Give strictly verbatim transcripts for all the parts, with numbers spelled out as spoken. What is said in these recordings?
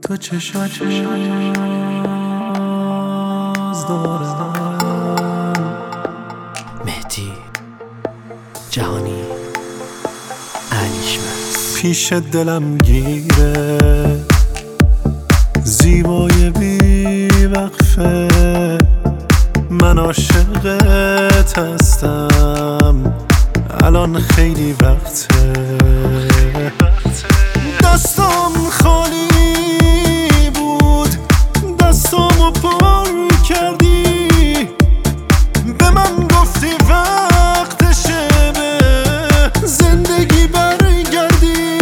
تو چشات باز دارم. مهدی جهانی علیشمس پیش دلم گیره زیبای بی وقفه، من عاشقت هستم الان خیلی وقته. دستم خالی بود دستامو پر کردی، به من گفتی وقتشه به زندگی برگردی.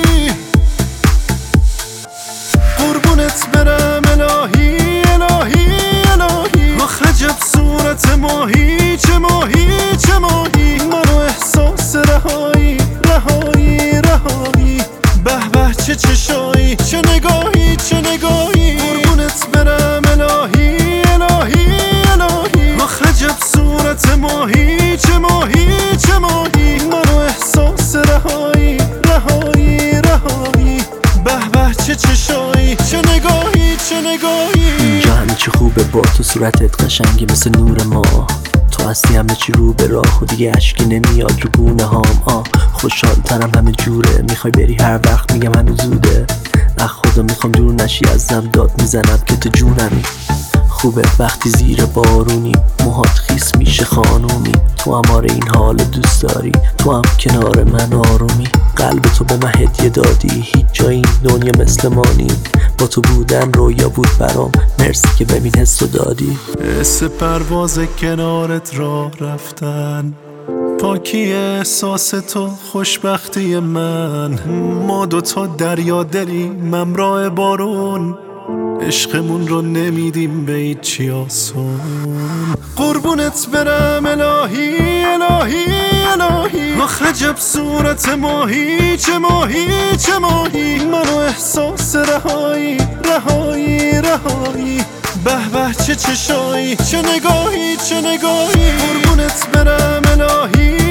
قربونت برم الهی الهی الهی، آخ عجب صورت ماهی چه ماهی چه ماهی، منو احساس رهایی رهایی رهایی. به به چه چشایی چه نگاهی چه نگاهی، قربونت برم الهی الهی الهی، آخ عجب صورت ماهی چه ماهی چه ماهی، منو احساس رهایی رهایی رهایی. به به چه چشایی چه نگاهی چه نگاهی. اینجا همه چی خوبه با تو، صورتت قشنگه مثل نور ما، تو هستی همه چی رو به راه و دیگه اشکی نمیاد رو گونه هام. آه خوشحال ترم همه جوره، میخوای بری هر وقت میگم هنوز زوده. اخ خدا میخوام دور نشی ازم، داد میزنم که تو جونمی. خوبه وقتی زیر بارونی موهات خیس میشه خانومی، تو هم آره این حال دوست داری، تو هم کنار من آرومی. قلب تو به من هدیه دادی، هیچ جای این دنیا مثل ما نی، با تو بودن رویا بود برام، مرسی که ببین حسو دادی. حس پرواز کنارت راه رفتن، پاکی احساس تو خوشبختی من، ما دوتا دریا دلیم همراه بارون، عشقمون رو نمیدیم به هیچی آسون. قربونت برم الهی الهی الهی، آخ عجب صورت ماهی چه ماهی چه ماهی، منو احساس رهایی رهایی رهایی. به به چه چشایی چه نگاهی چه نگاهی، قربونت برم الهی